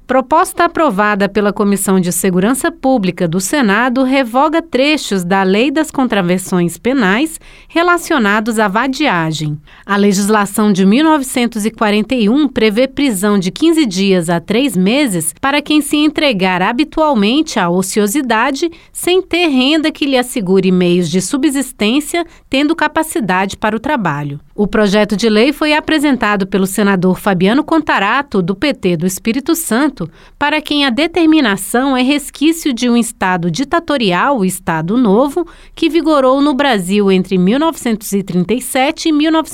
Proposta aprovada pela Comissão de Segurança Pública do Senado revoga trechos da Lei das Contravenções Penais relacionados à vadiagem. A legislação de 1941 prevê prisão de 15 dias a 3 meses para quem se entregar habitualmente à ociosidade sem ter renda que lhe assegure meios de subsistência, tendo capacidade para o trabalho. O projeto de lei foi apresentado pelo senador Fabiano Contarato, do PT do Espírito Santo, para quem a determinação é resquício de um Estado ditatorial, o Estado Novo, que vigorou no Brasil entre 1937 e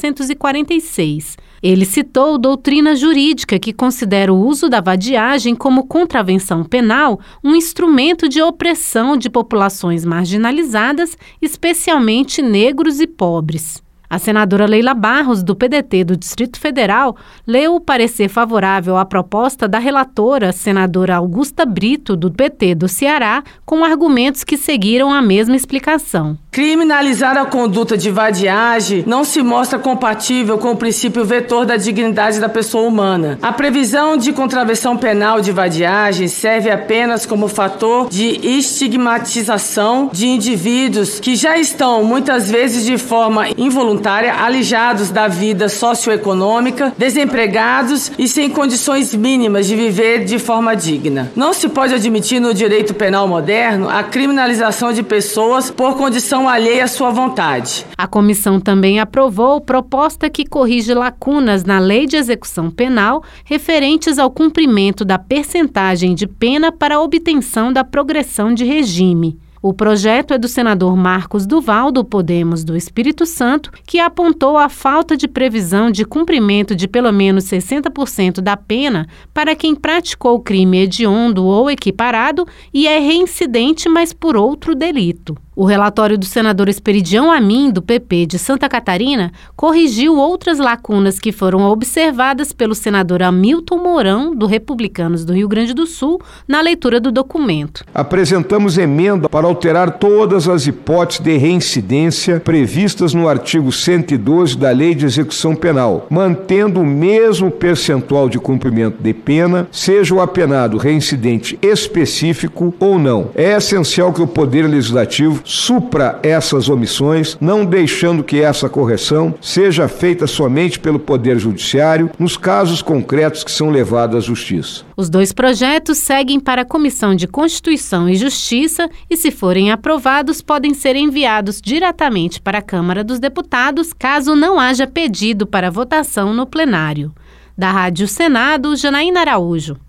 1946. Ele citou doutrina jurídica que considera o uso da vadiagem como contravenção penal um instrumento de opressão de populações marginalizadas, especialmente negros e pobres. A senadora Leila Barros, do PDT do Distrito Federal, leu o parecer favorável à proposta da relatora, senadora Augusta Brito, do PT do Ceará, com argumentos que seguiram a mesma explicação. Criminalizar a conduta de vadiagem não se mostra compatível com o princípio vetor da dignidade da pessoa humana. A previsão de contravenção penal de vadiagem serve apenas como fator de estigmatização de indivíduos que já estão, muitas vezes de forma involuntária, alijados da vida socioeconômica, desempregados e sem condições mínimas de viver de forma digna. Não se pode admitir no direito penal moderno a criminalização de pessoas por condição alheia à sua vontade. A comissão também aprovou proposta que corrige lacunas na Lei de Execução Penal referentes ao cumprimento da percentagem de pena para a obtenção da progressão de regime. O projeto é do senador Marcos Duval, do Podemos do Espírito Santo, que apontou a falta de previsão de cumprimento de pelo menos 60% da pena para quem praticou crime hediondo ou equiparado e é reincidente, mas por outro delito. O relatório do senador Esperidião Amin, do PP de Santa Catarina, corrigiu outras lacunas que foram observadas pelo senador Hamilton Mourão, do Republicanos do Rio Grande do Sul, na leitura do documento. Apresentamos emenda para alterar todas as hipóteses de reincidência previstas no artigo 112 da Lei de Execução Penal, mantendo o mesmo percentual de cumprimento de pena, seja o apenado reincidente específico ou não. É essencial que o Poder Legislativo supra essas omissões, não deixando que essa correção seja feita somente pelo Poder Judiciário nos casos concretos que são levados à Justiça. Os dois projetos seguem para a Comissão de Constituição e Justiça e, se forem aprovados, podem ser enviados diretamente para a Câmara dos Deputados, caso não haja pedido para votação no plenário. Da Rádio Senado, Janaína Araújo.